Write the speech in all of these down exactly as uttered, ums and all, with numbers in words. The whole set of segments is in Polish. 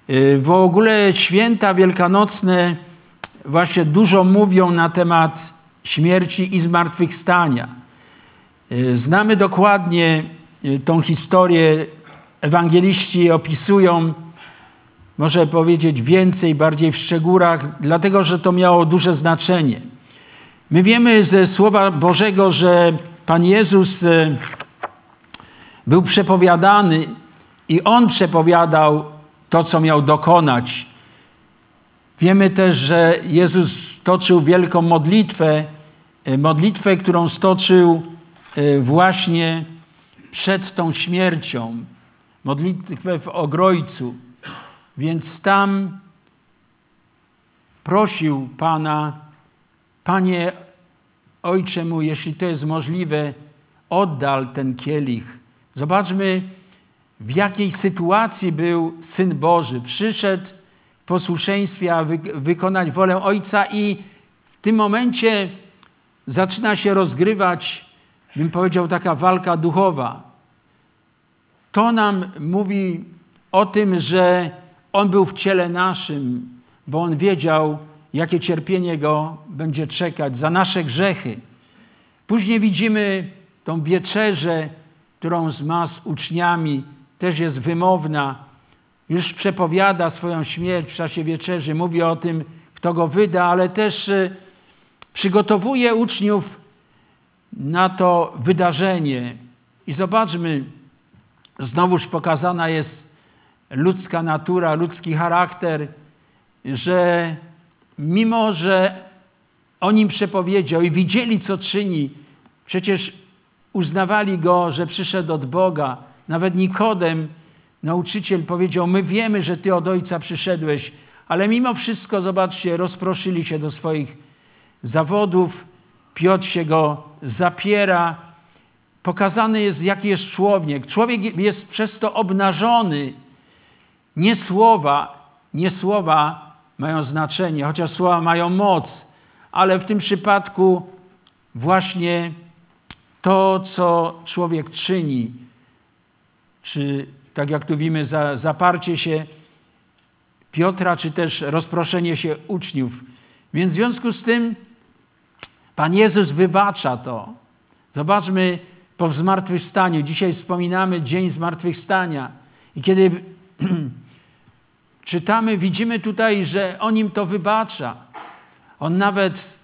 W ogóle święta wielkanocne właśnie dużo mówią na temat śmierci i zmartwychwstania. Znamy dokładnie tą historię. Ewangeliści opisują, może powiedzieć więcej, bardziej w szczegółach, dlatego że to miało duże znaczenie. My wiemy ze Słowa Bożego, że Pan Jezus był przepowiadany i On przepowiadał to, co miał dokonać. Wiemy też, że Jezus stoczył wielką modlitwę, modlitwę, którą stoczył właśnie przed tą śmiercią. Modlitwę w Ogrojcu. Więc tam prosił Pana: Panie, Ojcze mój, jeśli to jest możliwe, oddal ten kielich. Zobaczmy, w jakiej sytuacji był Syn Boży. Przyszedł w posłuszeństwie, aby wykonać wolę Ojca i w tym momencie zaczyna się rozgrywać, bym powiedział, taka walka duchowa. To nam mówi o tym, że On był w ciele naszym, bo On wiedział, jakie cierpienie Go będzie czekać za nasze grzechy. Później widzimy tą wieczerzę, którą ma z uczniami, też jest wymowna. Już przepowiada swoją śmierć w czasie wieczerzy. Mówi o tym, kto Go wyda, ale też przygotowuje uczniów na to wydarzenie. I zobaczmy, znowuż pokazana jest ludzka natura, ludzki charakter, że mimo, że on im przepowiedział i widzieli, co czyni, przecież uznawali Go, że przyszedł od Boga. Nawet Nikodem, nauczyciel, powiedział: my wiemy, że Ty od Ojca przyszedłeś, ale mimo wszystko, zobaczcie, rozproszyli się do swoich zawodów. Piotr się Go zapiera. Pokazany jest, jaki jest człowiek. Człowiek jest przez to obnażony. Nie słowa, nie słowa mają znaczenie, chociaż słowa mają moc, ale w tym przypadku właśnie to, co człowiek czyni, czy tak jak tu widzimy, za, zaparcie się Piotra, czy też rozproszenie się uczniów. Więc w związku z tym Pan Jezus wybacza to. Zobaczmy po zmartwychwstaniu. Dzisiaj wspominamy Dzień Zmartwychwstania. I kiedy czytamy, widzimy tutaj, że On im to wybacza. On nawet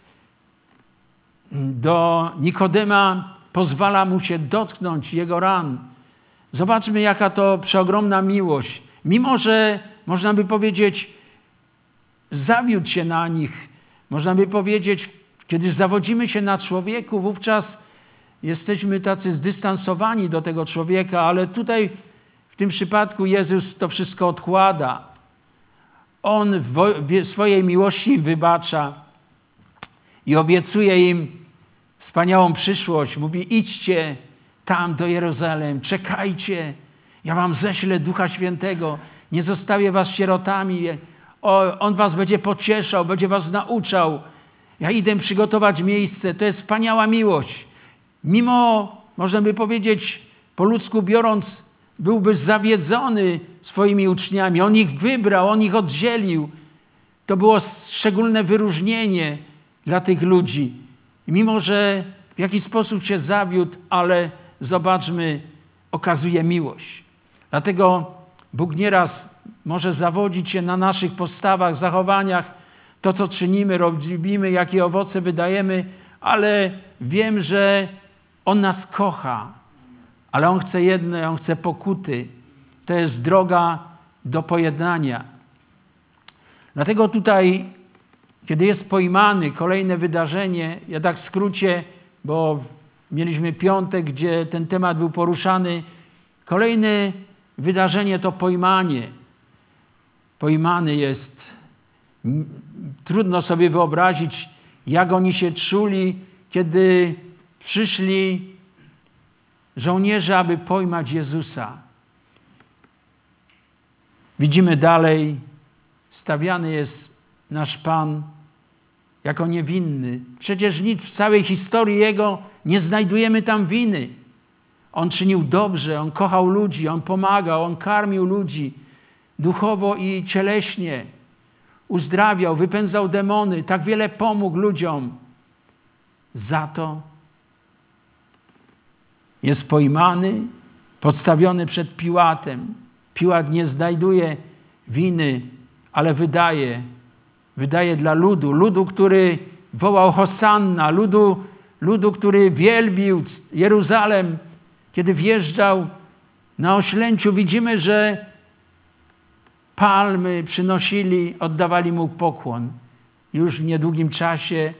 do Nikodema pozwala mu się dotknąć jego ran. Zobaczmy, jaka to przeogromna miłość. Mimo że, można by powiedzieć, zawiódł się na nich. Można by powiedzieć, kiedy zawodzimy się na człowieku, wówczas jesteśmy tacy zdystansowani do tego człowieka, ale tutaj w tym przypadku Jezus to wszystko odkłada. On w swojej miłości wybacza i obiecuje im wspaniałą przyszłość. Mówi: idźcie tam do Jeruzalem, czekajcie, ja wam ześlę Ducha Świętego, nie zostawię was sierotami, o, On was będzie pocieszał, będzie was nauczał. Ja idę przygotować miejsce. To jest wspaniała miłość. Mimo, można by powiedzieć, po ludzku biorąc, byłby zawiedzony swoimi uczniami. On ich wybrał, On ich oddzielił. To było szczególne wyróżnienie dla tych ludzi. I mimo, że w jakiś sposób się zawiódł, ale zobaczmy, okazuje miłość. Dlatego Bóg nieraz może zawodzić się na naszych postawach, zachowaniach, to, co czynimy, robimy, jakie owoce wydajemy, ale wiem, że On nas kocha, ale On chce jedno, On chce pokuty. To jest droga do pojednania. Dlatego tutaj, kiedy jest pojmany, kolejne wydarzenie, ja tak w skrócie, bo mieliśmy piątek, gdzie ten temat był poruszany. Kolejne wydarzenie to pojmanie. Pojmany jest. Trudno sobie wyobrazić, jak oni się czuli, kiedy przyszli żołnierze, aby pojmać Jezusa. Widzimy dalej, stawiany jest nasz Pan jako niewinny. Przecież nic w całej historii Jego nie znajdujemy tam winy. On czynił dobrze, On kochał ludzi, On pomagał, On karmił ludzi. duchowo i cieleśnie. Uzdrawiał, wypędzał demony, tak wiele pomógł ludziom. Za to jest pojmany, podstawiony przed Piłatem. Piłat nie znajduje winy, ale wydaje, wydaje dla ludu, ludu, który wołał Hosanna, ludu, ludu, który wielbił Jeruzalem. Kiedy wjeżdżał na oślęciu, widzimy, że palmy przynosili, oddawali mu pokłon. Już w niedługim czasie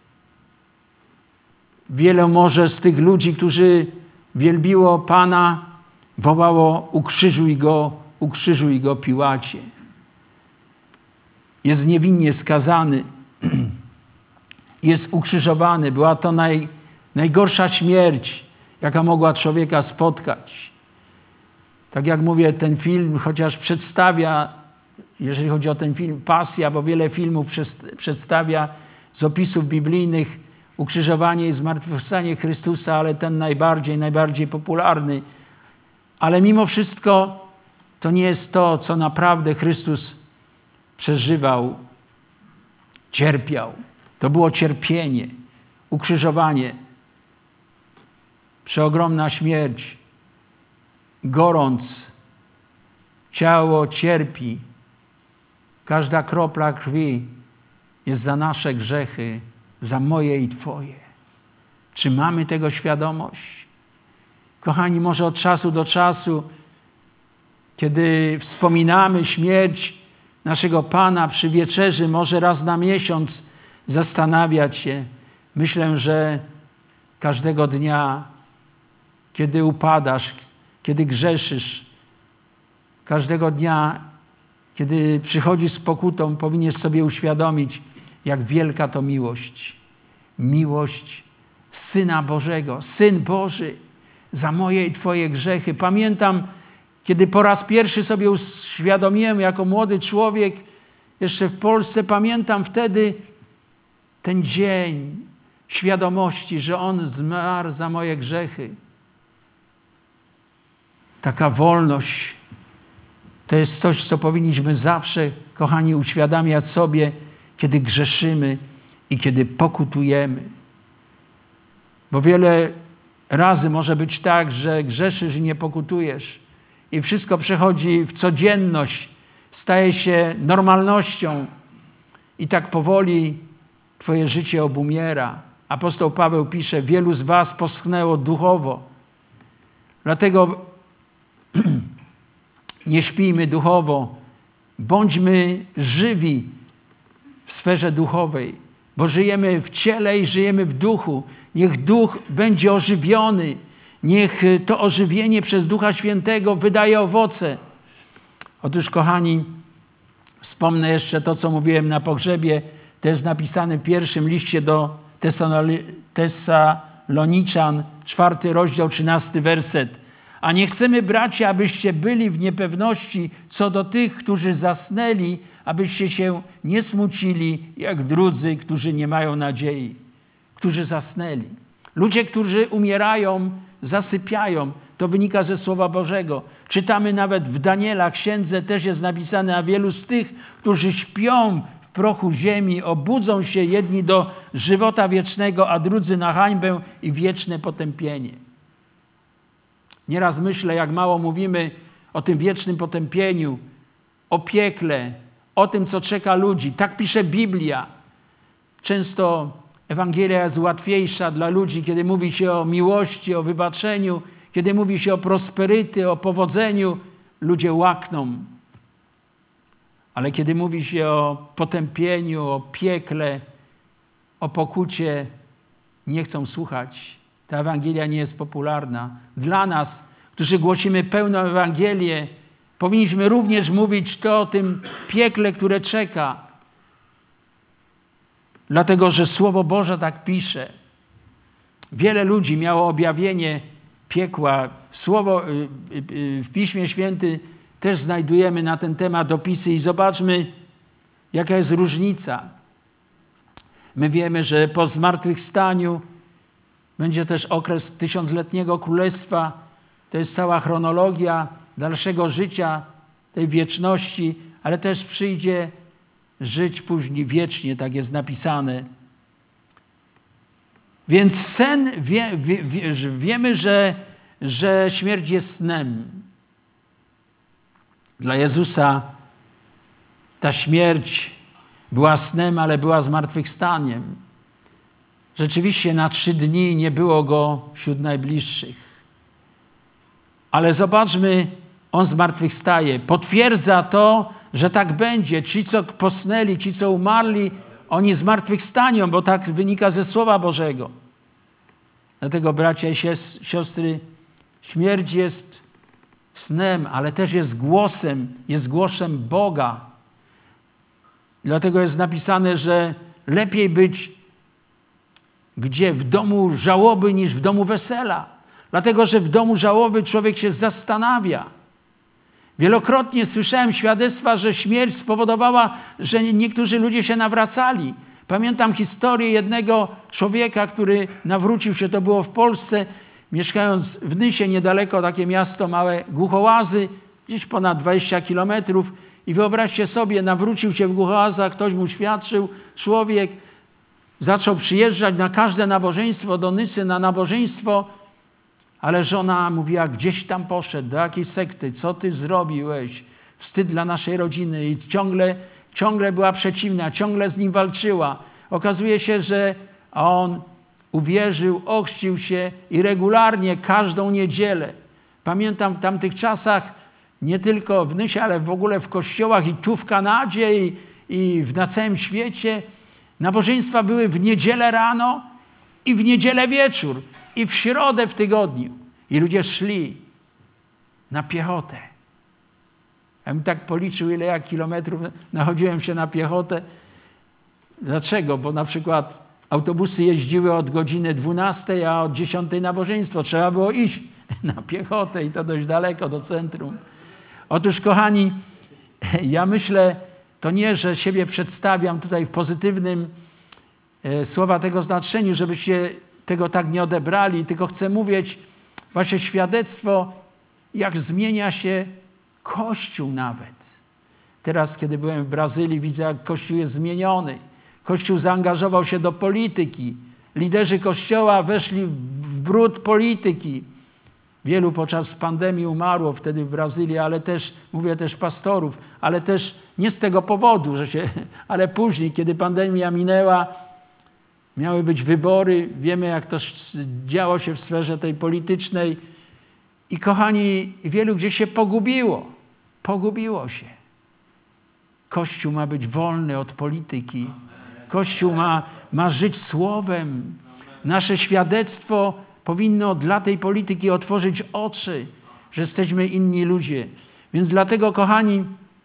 wiele może z tych ludzi, którzy wielbiło Pana, wołało: ukrzyżuj go, ukrzyżuj go, Piłacie. Jest niewinnie skazany, jest ukrzyżowany. Była to naj, najgorsza śmierć, jaka mogła człowieka spotkać. Tak jak mówię, ten film chociaż przedstawia, jeżeli chodzi o ten film, Pasja, bo wiele filmów przedstawia z opisów biblijnych ukrzyżowanie i zmartwychwstanie Chrystusa, ale ten najbardziej, najbardziej popularny. Ale mimo wszystko to nie jest to, co naprawdę Chrystus przeżywał, cierpiał. To było cierpienie, ukrzyżowanie, przeogromna śmierć, gorąc, ciało cierpi. Każda kropla krwi jest za nasze grzechy, za moje i Twoje. Czy mamy tego świadomość? Kochani, może od czasu do czasu, kiedy wspominamy śmierć naszego Pana przy wieczerzy, może raz na miesiąc zastanawiać się. Myślę, że każdego dnia, kiedy upadasz, kiedy grzeszysz, każdego dnia, kiedy przychodzisz z pokutą, powinieneś sobie uświadomić, jak wielka to miłość. Miłość Syna Bożego. Syn Boży za moje i Twoje grzechy. Pamiętam, kiedy po raz pierwszy sobie uświadomiłem jako młody człowiek, jeszcze w Polsce, pamiętam wtedy ten dzień świadomości, że On zmarł za moje grzechy. Taka wolność to jest coś, co powinniśmy zawsze, kochani, uświadamiać sobie, kiedy grzeszymy i kiedy pokutujemy. Bo wiele razy może być tak, że grzeszysz i nie pokutujesz. I wszystko przechodzi w codzienność, staje się normalnością. I tak powoli Twoje życie obumiera. Apostoł Paweł pisze: wielu z was poschnęło duchowo. Dlatego nie śpijmy duchowo, bądźmy żywi w sferze duchowej, bo żyjemy w ciele i żyjemy w duchu. Niech duch będzie ożywiony, niech to ożywienie przez Ducha Świętego wydaje owoce. Otóż, kochani, wspomnę jeszcze to, co mówiłem na pogrzebie. To jest napisane w pierwszym liście do Tesaloniczan, czwarty rozdział, trzynasty werset. A nie chcemy, bracia, abyście byli w niepewności co do tych, którzy zasnęli, abyście się nie smucili, jak drudzy, którzy nie mają nadziei, którzy zasnęli. Ludzie, którzy umierają, zasypiają. To wynika ze Słowa Bożego. Czytamy nawet w Daniela księdze, też jest napisane: a wielu z tych, którzy śpią w prochu ziemi, obudzą się jedni do żywota wiecznego, a drudzy na hańbę i wieczne potępienie. Nieraz myślę, jak mało mówimy o tym wiecznym potępieniu, o piekle, o tym, co czeka ludzi. Tak pisze Biblia. Często Ewangelia jest łatwiejsza dla ludzi, kiedy mówi się o miłości, o wybaczeniu, kiedy mówi się o prosperyty, o powodzeniu, ludzie łakną. Ale kiedy mówi się o potępieniu, o piekle, o pokucie, nie chcą słuchać. Ta Ewangelia nie jest popularna. Dla nas, którzy głosimy pełną Ewangelię, powinniśmy również mówić to o tym piekle, które czeka. Dlatego, że Słowo Boże tak pisze. Wiele ludzi miało objawienie piekła. Słowo, w Piśmie Świętym też znajdujemy na ten temat opisy i zobaczmy, jaka jest różnica. My wiemy, że po zmartwychwstaniu będzie też okres tysiącletniego królestwa. To jest cała chronologia dalszego życia tej wieczności, ale też przyjdzie żyć później wiecznie, tak jest napisane. Więc sen, wie, wie, wie, wiemy, że, że śmierć jest snem. Dla Jezusa ta śmierć była snem, ale była zmartwychwstaniem. Rzeczywiście na trzy dni nie było Go wśród najbliższych. Ale zobaczmy, On zmartwychwstaje. Potwierdza to, że tak będzie. Ci, co posnęli, ci, co umarli, oni zmartwychwstaną, bo tak wynika ze Słowa Bożego. Dlatego, bracia i siostry, śmierć jest snem, ale też jest głosem, jest głosem Boga. Dlatego jest napisane, że lepiej być gdzie? W domu żałoby niż w domu wesela. Dlatego, że w domu żałoby człowiek się zastanawia. Wielokrotnie słyszałem świadectwa, że śmierć spowodowała, że niektórzy ludzie się nawracali. Pamiętam historię jednego człowieka, który nawrócił się, to było w Polsce, mieszkając w Nysie, niedaleko, takie miasto małe, Głuchołazy, gdzieś ponad dwadzieścia kilometrów. I wyobraźcie sobie, nawrócił się w Głuchołazach, ktoś mu świadczył, człowiek zaczął przyjeżdżać na każde nabożeństwo do Nysy, na nabożeństwo, ale żona mówiła, gdzieś tam poszedł, do jakiej sekty, co ty zrobiłeś? Wstyd dla naszej rodziny. I ciągle, ciągle była przeciwna, ciągle z nim walczyła. Okazuje się, że on uwierzył, ochrzcił się i regularnie każdą niedzielę. Pamiętam w tamtych czasach, nie tylko w Nysie, ale w ogóle w kościołach i tu w Kanadzie i, i na całym świecie, nabożeństwa były w niedzielę rano i w niedzielę wieczór i w środę w tygodniu. I ludzie szli na piechotę. Ja bym tak policzył, ile ja kilometrów nachodziłem się na piechotę. Dlaczego? Bo na przykład autobusy jeździły od godziny dwunastej, a od dziesiątej nabożeństwo. Trzeba było iść na piechotę i to dość daleko do centrum. Otóż, kochani, ja myślę, to nie, że siebie przedstawiam tutaj w pozytywnym e, słowa tego znaczeniu, żebyście tego tak nie odebrali, tylko chcę mówić właśnie świadectwo, jak zmienia się Kościół nawet. Teraz, kiedy byłem w Brazylii, widzę, jak Kościół jest zmieniony. Kościół zaangażował się do polityki. Liderzy Kościoła weszli w brud polityki. Wielu podczas pandemii umarło wtedy w Brazylii, ale też, mówię też pastorów, ale też nie z tego powodu, że się, ale później, kiedy pandemia minęła, miały być wybory. Wiemy, jak to działo się w sferze tej politycznej. I kochani, wielu gdzieś się pogubiło. Pogubiło się. Kościół ma być wolny od polityki. Kościół ma, ma żyć słowem. Nasze świadectwo powinno dla tej polityki otworzyć oczy, że jesteśmy inni ludzie. Więc dlatego, kochani,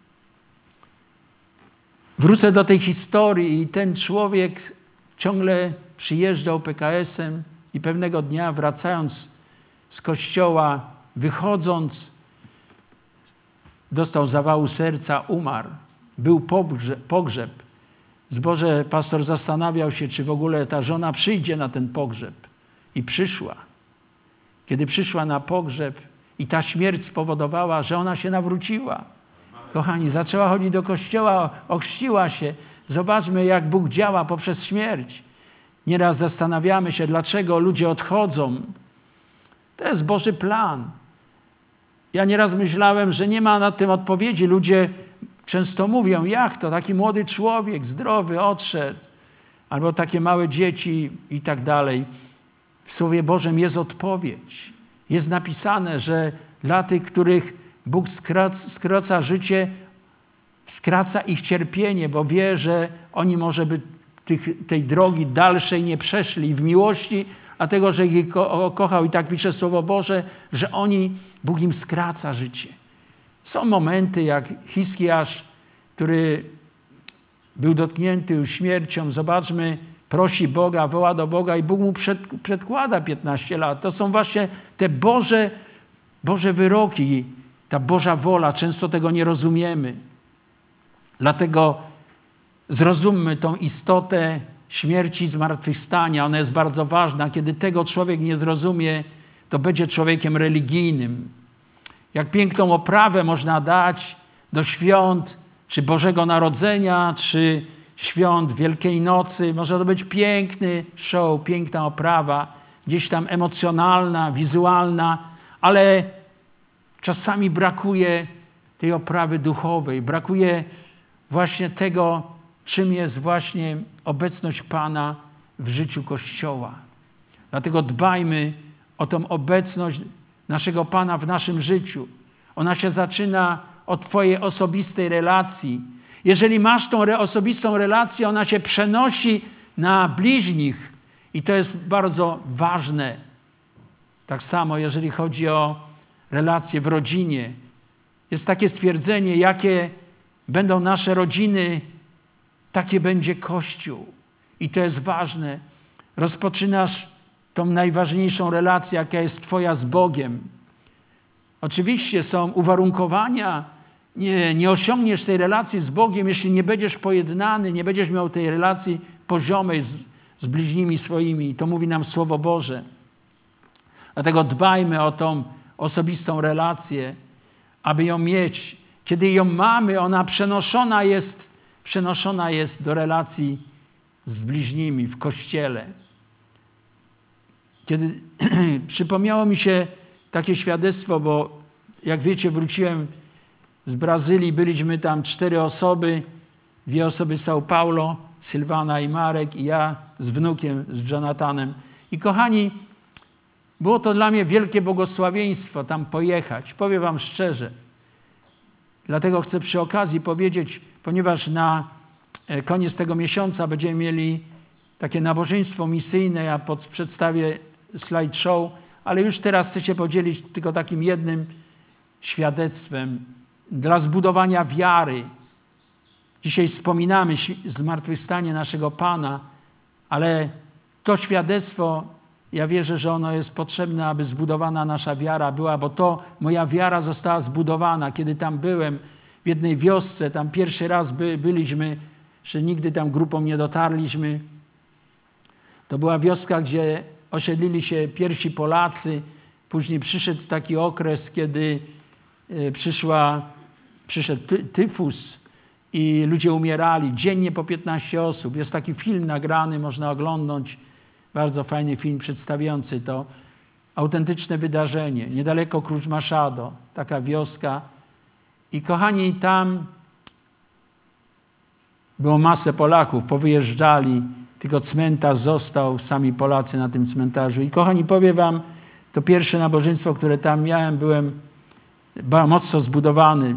wrócę do tej historii i ten człowiek ciągle przyjeżdżał P K S-em i pewnego dnia, wracając z kościoła, wychodząc, dostał zawału serca, umarł. Był pogrzeb. pogrzeb. Zboże pastor zastanawiał się, czy w ogóle ta żona przyjdzie na ten pogrzeb. I przyszła. Kiedy przyszła na pogrzeb i ta śmierć spowodowała, że ona się nawróciła. Kochani, zaczęła chodzić do kościoła, ochrzciła się. Zobaczmy, jak Bóg działa poprzez śmierć. Nieraz zastanawiamy się, dlaczego ludzie odchodzą. To jest Boży plan. Ja nieraz myślałem, że nie ma na tym odpowiedzi. Ludzie często mówią, jak to? Taki młody człowiek, zdrowy, odszedł. Albo takie małe dzieci i tak dalej. W Słowie Bożym jest odpowiedź. Jest napisane, że dla tych, których Bóg skraca, skraca życie, skraca ich cierpienie, bo wie, że oni może by tych, tej drogi dalszej nie przeszli w miłości, a tego, że ich ko- kochał i tak pisze Słowo Boże, że oni, Bóg im skraca życie. Są momenty jak Hiskiasz, który był dotknięty już śmiercią. Zobaczmy, prosi Boga, woła do Boga i Bóg mu przed, przedkłada piętnaście lat. To są właśnie te Boże, Boże wyroki, ta Boża wola. Często tego nie rozumiemy. Dlatego zrozummy tą istotę śmierci i zmartwychwstania. Ona jest bardzo ważna. Kiedy tego człowiek nie zrozumie, to będzie człowiekiem religijnym. Jak piękną oprawę można dać, do świąt, czy Bożego Narodzenia, czy świąt Wielkiej Nocy. Może to być piękny show, piękna oprawa, gdzieś tam emocjonalna, wizualna, ale czasami brakuje tej oprawy duchowej, brakuje właśnie tego, czym jest właśnie obecność Pana w życiu Kościoła. Dlatego dbajmy o tą obecność naszego Pana w naszym życiu. Ona się zaczyna od twojej osobistej relacji. Jeżeli masz tą re- osobistą relację, ona się przenosi na bliźnich i to jest bardzo ważne. Tak samo, jeżeli chodzi o relacje w rodzinie. Jest takie stwierdzenie, jakie będą nasze rodziny, takie będzie Kościół. I to jest ważne. Rozpoczynasz tą najważniejszą relację, jaka jest twoja z Bogiem. Oczywiście są uwarunkowania. Nie, nie osiągniesz tej relacji z Bogiem, jeśli nie będziesz pojednany, nie będziesz miał tej relacji poziomej z, z bliźnimi swoimi. I to mówi nam Słowo Boże. Dlatego dbajmy o tą osobistą relację, aby ją mieć. Kiedy ją mamy, ona przenoszona jest, przenoszona jest do relacji z bliźnimi w Kościele. Kiedy przypomniało mi się takie świadectwo, bo jak wiecie, wróciłem z Brazylii, byliśmy tam cztery osoby, dwie osoby z São Paulo, Sylwana i Marek, i ja z wnukiem, z Jonathanem. I kochani, było to dla mnie wielkie błogosławieństwo tam pojechać. Powiem wam szczerze. Dlatego chcę przy okazji powiedzieć, ponieważ na koniec tego miesiąca będziemy mieli takie nabożeństwo misyjne, ja pod, przedstawię slideshow, ale już teraz chcę się podzielić tylko takim jednym świadectwem dla zbudowania wiary. Dzisiaj wspominamy zmartwychwstanie naszego Pana, ale to świadectwo, ja wierzę, że ono jest potrzebne, aby zbudowana nasza wiara była, bo to moja wiara została zbudowana. Kiedy tam byłem w jednej wiosce, tam pierwszy raz by, byliśmy, że nigdy tam grupą nie dotarliśmy. To była wioska, gdzie osiedlili się pierwsi Polacy. Później przyszedł taki okres, kiedy przyszła, przyszedł ty, tyfus i ludzie umierali. Dziennie po piętnaście osób. Jest taki film nagrany, można oglądnąć. Bardzo fajny film przedstawiający to autentyczne wydarzenie. Niedaleko Cruz Machado, taka wioska. I kochani, tam było masę Polaków, powyjeżdżali, tylko cmentarz został, sami Polacy na tym cmentarzu. I kochani, powiem wam, to pierwsze nabożeństwo, które tam miałem, byłem mocno zbudowany.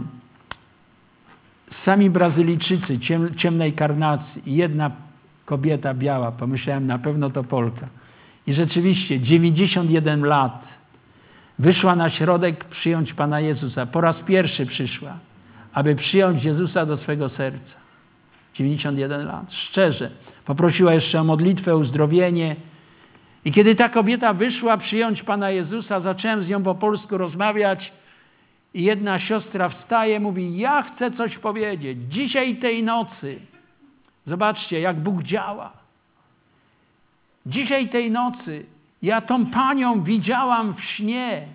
Sami Brazylijczycy, ciem, ciemnej karnacji i jedna kobieta biała. Pomyślałem, na pewno to Polka. I rzeczywiście dziewięćdziesiąt jeden lat wyszła na środek przyjąć Pana Jezusa. Po raz pierwszy przyszła, aby przyjąć Jezusa do swego serca. dziewięćdziesiąt jeden lat. Szczerze. Poprosiła jeszcze o modlitwę, uzdrowienie. I kiedy ta kobieta wyszła przyjąć Pana Jezusa, zacząłem z nią po polsku rozmawiać i jedna siostra wstaje, mówi, ja chcę coś powiedzieć. Dzisiaj tej nocy. Zobaczcie, jak Bóg działa. Dzisiaj tej nocy ja tą panią widziałam w śnie.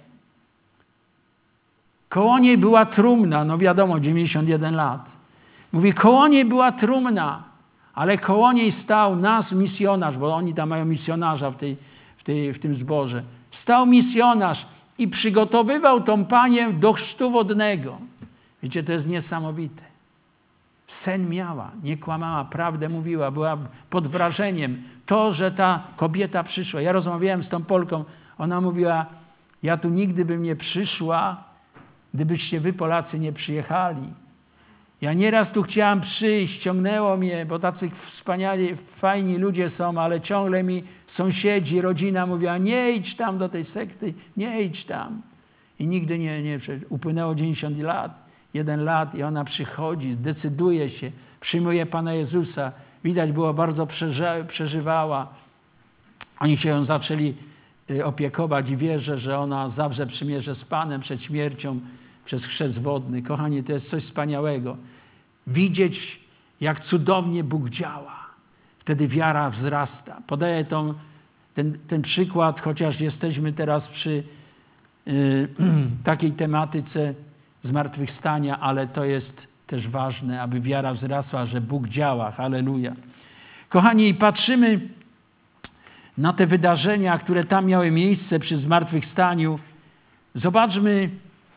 Koło niej była trumna, no wiadomo, dziewięćdziesiąt jeden lat. Mówi, koło niej była trumna, ale koło niej stał nasz misjonarz, bo oni tam mają misjonarza w, tej, w, tej, w tym zborze. Stał misjonarz i przygotowywał tą panię do chrztu wodnego. Wiecie, to jest niesamowite. Sen miała, nie kłamała, prawdę mówiła, była pod wrażeniem. To, że ta kobieta przyszła. Ja rozmawiałem z tą Polką, ona mówiła, ja tu nigdy bym nie przyszła, gdybyście wy Polacy nie przyjechali. Ja nieraz tu chciałam przyjść, ciągnęło mnie, bo tacy wspaniali, fajni ludzie są, ale ciągle mi sąsiedzi, rodzina mówiła, nie idź tam do tej sekty, nie idź tam. I nigdy nie, nie upłynęło dziewięćdziesiąt lat, jeden lat i ona przychodzi, decyduje się, przyjmuje Pana Jezusa. Widać było, bardzo przeżywała. Oni się ją zaczęli opiekować i wierzę, że ona zawrze przymierze z Panem przed śmiercią, przez chrzest wodny. Kochani, to jest coś wspaniałego. Widzieć, jak cudownie Bóg działa. Wtedy wiara wzrasta. Podaję tą, ten, ten przykład, chociaż jesteśmy teraz przy y, takiej tematyce zmartwychwstania, ale to jest też ważne, aby wiara wzrasła, że Bóg działa. Halleluja. Kochani, i patrzymy na te wydarzenia, które tam miały miejsce przy zmartwychwstaniu. Zobaczmy,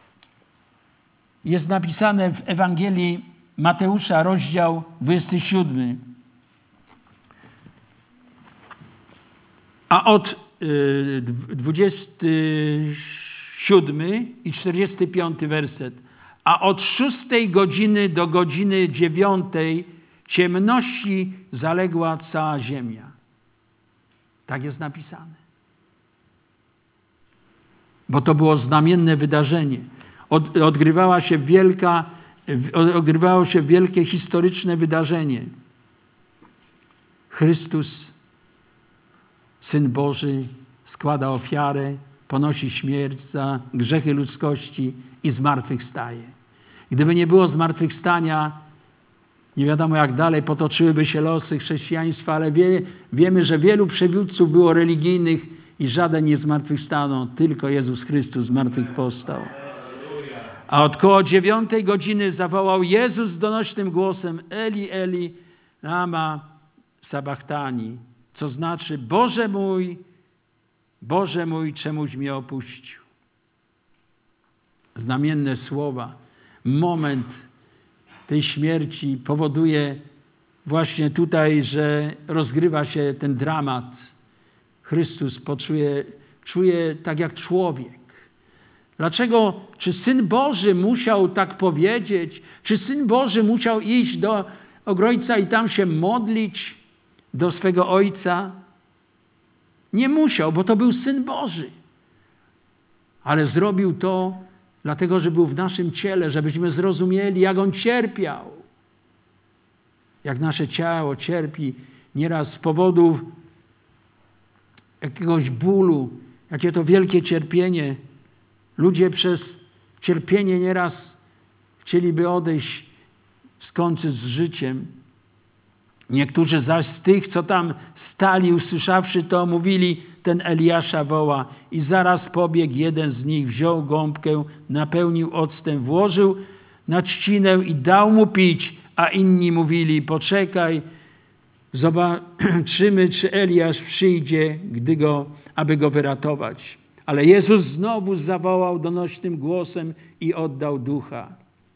jest napisane w Ewangelii Mateusza, rozdział dwudziesty siódmy. A od y, dwudziesty siódmy i czterdziesty piąty werset. A od szóstej godziny do godziny dziewiątej ciemności zaległa cała ziemia. Tak jest napisane. Bo to było znamienne wydarzenie. Od, odgrywała się wielka, odgrywało się wielkie historyczne wydarzenie. Chrystus, Syn Boży, składa ofiarę, ponosi śmierć za grzechy ludzkości i zmartwychwstaje. Gdyby nie było zmartwychwstania, nie wiadomo jak dalej potoczyłyby się losy chrześcijaństwa, ale wie, wiemy, że wielu przywódców było religijnych i żaden nie zmartwychwstanął, tylko Jezus Chrystus zmartwychwstał. A od koło dziewiątej godziny zawołał Jezus donośnym głosem: Eli, Eli, lama sabachthani, co znaczy: Boże mój, Boże mój, czemuś mnie opuścił. Znamienne słowa. Moment tej śmierci powoduje właśnie tutaj, że rozgrywa się ten dramat. Chrystus poczuje, czuje tak jak człowiek. Dlaczego? Czy Syn Boży musiał tak powiedzieć? Czy Syn Boży musiał iść do Ojca i tam się modlić do swego Ojca? Nie musiał, bo to był Syn Boży. Ale zrobił to dlatego, że był w naszym ciele, żebyśmy zrozumieli, jak On cierpiał. Jak nasze ciało cierpi nieraz z powodu jakiegoś bólu, jakie to wielkie cierpienie. Ludzie przez cierpienie nieraz chcieliby odejść, skończyć z życiem. Niektórzy zaś z tych, co tam stali, usłyszawszy to, mówili: ten Eliasza woła. I zaraz pobiegł jeden z nich, wziął gąbkę, napełnił octem, włożył na trzcinę i dał mu pić, a inni mówili: poczekaj, zobaczymy, czy Eliasz przyjdzie, gdy go, aby go wyratować. Ale Jezus znowu zawołał donośnym głosem i oddał ducha.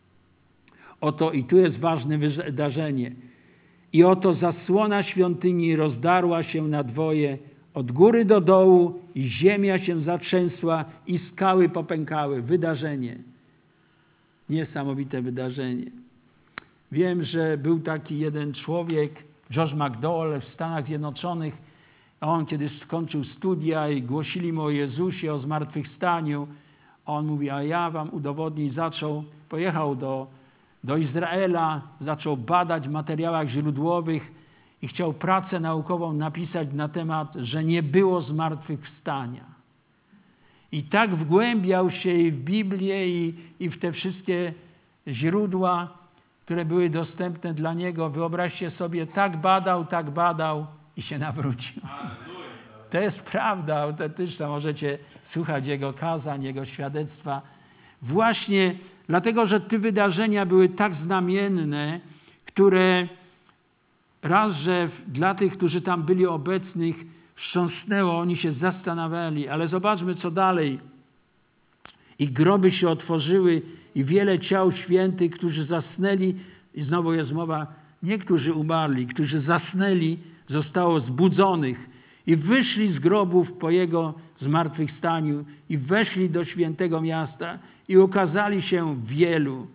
Oto, i tu jest ważne wydarzenie, i oto zasłona świątyni rozdarła się na dwoje, od góry do dołu, i ziemia się zatrzęsła, i skały popękały. Wydarzenie. Niesamowite wydarzenie. Wiem, że był taki jeden człowiek, Josh McDowell w Stanach Zjednoczonych. On, kiedy skończył studia i głosili mu o Jezusie, o zmartwychwstaniu, on mówi: a ja wam udowodnię. Zaczął, pojechał do, do Izraela, zaczął badać w materiałach źródłowych i chciał pracę naukową napisać na temat, że nie było zmartwychwstania. I tak wgłębiał się i w Biblię, i, i w te wszystkie źródła, które były dostępne dla niego. Wyobraźcie sobie, tak badał, tak badał i się nawrócił. To jest prawda autentyczna. Możecie słuchać jego kazań, jego świadectwa. Właśnie dlatego, że te wydarzenia były tak znamienne, które raz, że dla tych, którzy tam byli obecnych, wstrząsnęło, oni się zastanawiali. Ale zobaczmy, co dalej. I groby się otworzyły i wiele ciał świętych, którzy zasnęli, i znowu jest mowa, niektórzy umarli, którzy zasnęli, zostało zbudzonych i wyszli z grobów po Jego zmartwychwstaniu i weszli do świętego miasta i ukazali się wielu.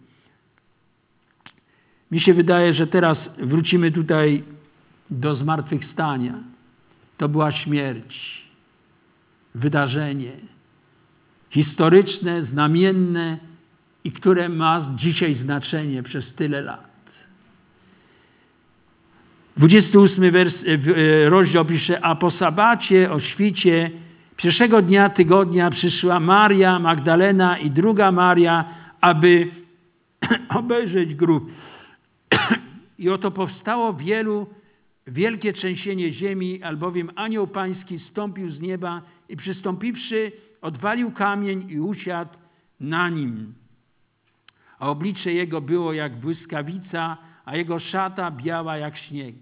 Mi się wydaje, że teraz wrócimy tutaj do zmartwychwstania. To była śmierć, wydarzenie historyczne, znamienne i które ma dzisiaj znaczenie przez tyle lat. dwudziesty ósmy wers, rozdział pisze: a po sabacie o świcie pierwszego dnia tygodnia przyszła Maria Magdalena i druga Maria, aby obejrzeć grób. I oto powstało wielu wielkie trzęsienie ziemi, albowiem anioł pański zstąpił z nieba i przystąpiwszy, odwalił kamień i usiadł na nim. a oblicze jego było jak błyskawica, a jego szata biała jak śnieg.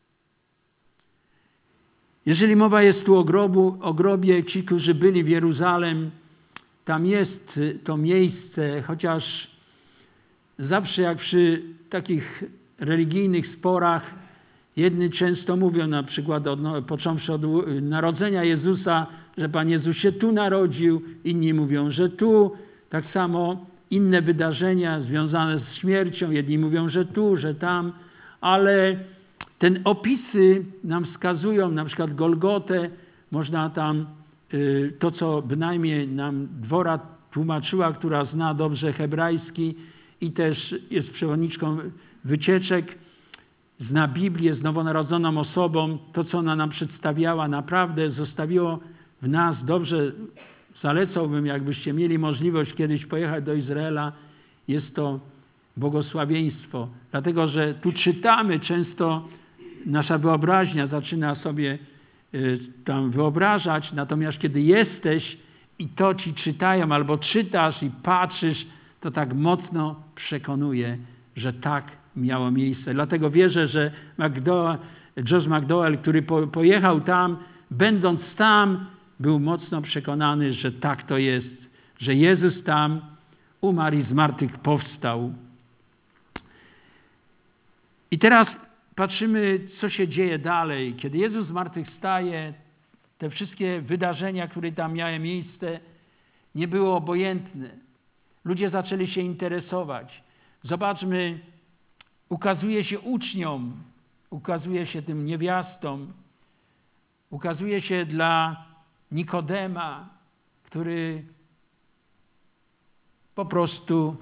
Jeżeli mowa jest tu o, grobu, o grobie, ci, którzy byli w Jeruzalem, tam jest to miejsce, chociaż zawsze jak przy takich religijnych sporach, jedni często mówią na przykład, od, no, począwszy od narodzenia Jezusa, że Pan Jezus się tu narodził, inni mówią, że tu, tak samo inne wydarzenia związane z śmiercią, jedni mówią, że tu, że tam, ale te opisy nam wskazują, na przykład Golgotę, można tam y, to, co bynajmniej nam Dwora tłumaczyła, która zna dobrze hebrajski i też jest przewodniczką wycieczek, zna Biblię, jest nowonarodzoną osobą, to, co ona nam przedstawiała, naprawdę zostawiło w nas dobrze. Zalecałbym, jakbyście mieli możliwość kiedyś pojechać do Izraela, jest to błogosławieństwo. Dlatego, że tu czytamy często, nasza wyobraźnia zaczyna sobie y, tam wyobrażać, natomiast kiedy jesteś i to ci czytają, albo czytasz i patrzysz, to tak mocno przekonuje, że tak miało miejsce. Dlatego wierzę, że McDowell, Josh McDowell, który po, pojechał tam, będąc tam, był mocno przekonany, że tak to jest, że Jezus tam umarł i z martwych powstał. I teraz patrzymy, co się dzieje dalej. Kiedy Jezus z martwych wstaje, te wszystkie wydarzenia, które tam miały miejsce, nie było obojętne. Ludzie zaczęli się interesować. Zobaczmy, ukazuje się uczniom, ukazuje się tym niewiastom, ukazuje się dla Nikodema, który po prostu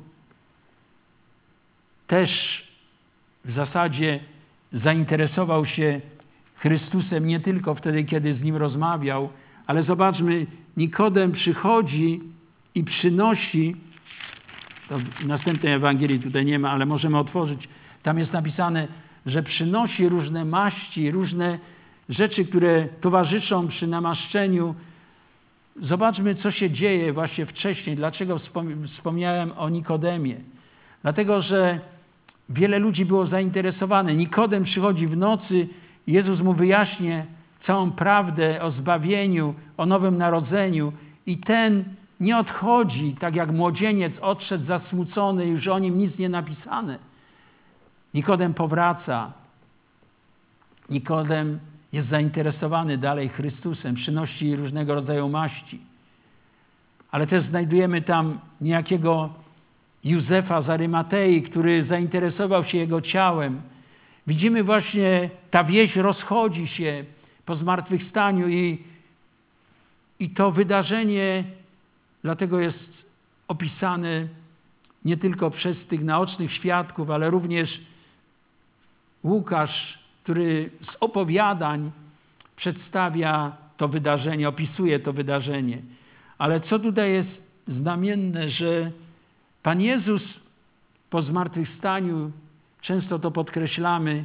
też w zasadzie zainteresował się Chrystusem nie tylko wtedy, kiedy z Nim rozmawiał, ale zobaczmy, Nikodem przychodzi i przynosi, to w następnej Ewangelii tutaj nie ma, ale możemy otworzyć, tam jest napisane, że przynosi różne maści, różne rzeczy, które towarzyszą przy namaszczeniu. Zobaczmy, co się dzieje właśnie wcześniej. Dlaczego wspomniałem o Nikodemie? Dlatego, że wiele ludzi było zainteresowane. Nikodem przychodzi w nocy, Jezus mu wyjaśnia całą prawdę o zbawieniu, o nowym narodzeniu i ten nie odchodzi, tak jak młodzieniec odszedł zasmucony, już o nim nic nie napisane. Nikodem powraca. Nikodem jest zainteresowany dalej Chrystusem, przynosi różnego rodzaju maści. Ale też znajdujemy tam niejakiego Józefa z Arymatei, który zainteresował się jego ciałem. Widzimy właśnie, ta wieść rozchodzi się po zmartwychwstaniu i, i to wydarzenie dlatego jest opisane nie tylko przez tych naocznych świadków, ale również Łukasz, który z opowiadań przedstawia to wydarzenie, opisuje to wydarzenie. Ale co tutaj jest znamienne, że Pan Jezus po zmartwychwstaniu, często to podkreślamy,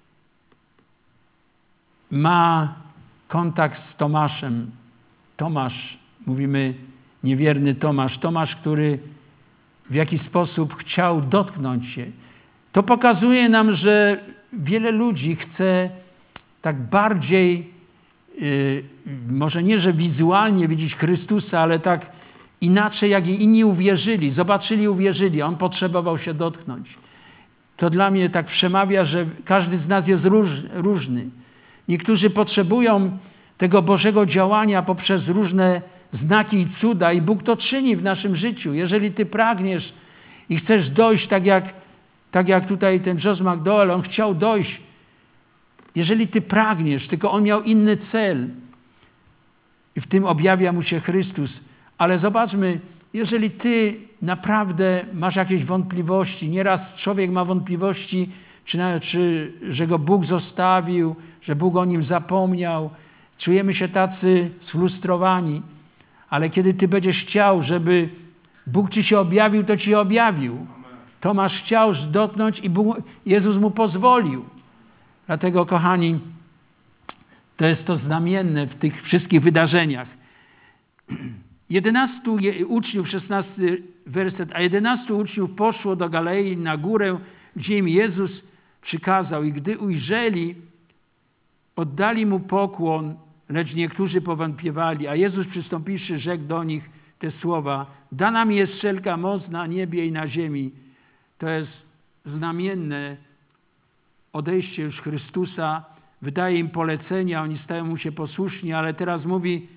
ma kontakt z Tomaszem. Tomasz, mówimy niewierny Tomasz. Tomasz, który w jakiś sposób chciał dotknąć się. To pokazuje nam, że wiele ludzi chce tak bardziej, yy, może nie, że wizualnie widzieć Chrystusa, ale tak inaczej, jak i inni uwierzyli. Zobaczyli, uwierzyli. On potrzebował się dotknąć. To dla mnie tak przemawia, że każdy z nas jest róż, różny. Niektórzy potrzebują tego Bożego działania poprzez różne znaki i cuda i Bóg to czyni w naszym życiu. Jeżeli ty pragniesz i chcesz dojść tak jak, tak jak tutaj ten Josh McDowell, on chciał dojść. Jeżeli ty pragniesz, tylko on miał inny cel i w tym objawia mu się Chrystus. Ale zobaczmy, jeżeli ty naprawdę masz jakieś wątpliwości, nieraz człowiek ma wątpliwości, czy, czy że go Bóg zostawił, że Bóg o nim zapomniał, czujemy się tacy sfrustrowani, ale kiedy ty będziesz chciał, żeby Bóg ci się objawił, to ci objawił. Tomasz chciał dotknąć i Bóg, Jezus mu pozwolił. Dlatego, kochani, to jest to znamienne w tych wszystkich wydarzeniach. Jedenastu uczniów, szesnasty werset. A jedenastu uczniów poszło do Galilei na górę, gdzie im Jezus przykazał. I gdy ujrzeli, oddali mu pokłon, lecz niektórzy powątpiewali. A Jezus przystąpiwszy, rzekł do nich te słowa. Dana mi jest wszelka moc na niebie i na ziemi. To jest znamienne odejście już Chrystusa. Wydaje im polecenia, oni stają mu się posłuszni, ale teraz mówi,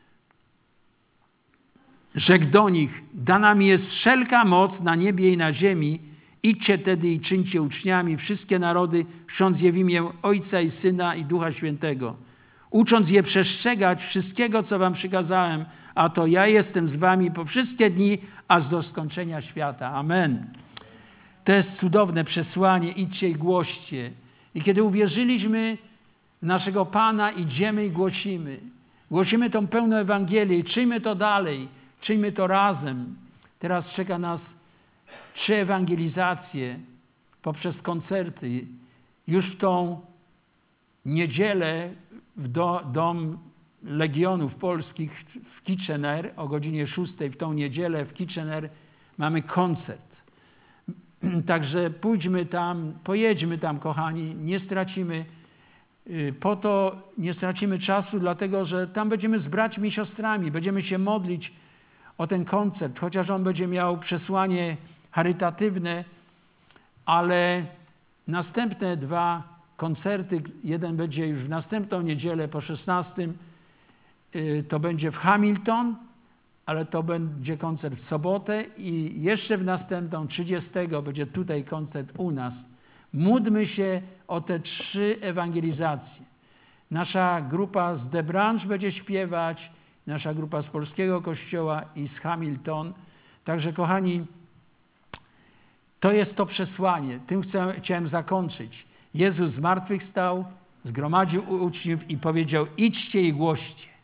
rzekł do nich, dana mi jest wszelka moc na niebie i na ziemi. Idźcie tedy i czyńcie uczniami wszystkie narody, chrząc je w imię Ojca i Syna i Ducha Świętego, ucząc je przestrzegać wszystkiego, co wam przykazałem, a to ja jestem z wami po wszystkie dni, aż do skończenia świata. Amen. To jest cudowne przesłanie, idźcie i głoście. I kiedy uwierzyliśmy w naszego Pana, idziemy i głosimy. Głosimy tą pełną Ewangelię i czyjmy to dalej, czyjmy to razem. Teraz czeka nas trzy ewangelizacje poprzez koncerty. Już w tą niedzielę w do, Dom Legionów Polskich w Kitchener o godzinie szóstej, w tą niedzielę w Kitchener mamy koncert. Także pójdźmy tam, pojedźmy tam, kochani, nie stracimy po to, nie stracimy czasu, dlatego że tam będziemy z braćmi i siostrami, będziemy się modlić o ten koncert, chociaż on będzie miał przesłanie charytatywne, ale następne dwa koncerty, jeden będzie już w następną niedzielę po szesnastym, to będzie w Hamilton, ale to będzie koncert w sobotę i jeszcze w następną, trzydziestego będzie tutaj koncert u nas. Módlmy się o te trzy ewangelizacje. Nasza grupa z The Branch będzie śpiewać, nasza grupa z Polskiego Kościoła i z Hamilton. Także, kochani, to jest to przesłanie. Tym chcę, chciałem zakończyć. Jezus zmartwychwstał, zgromadził uczniów i powiedział, idźcie i głoście.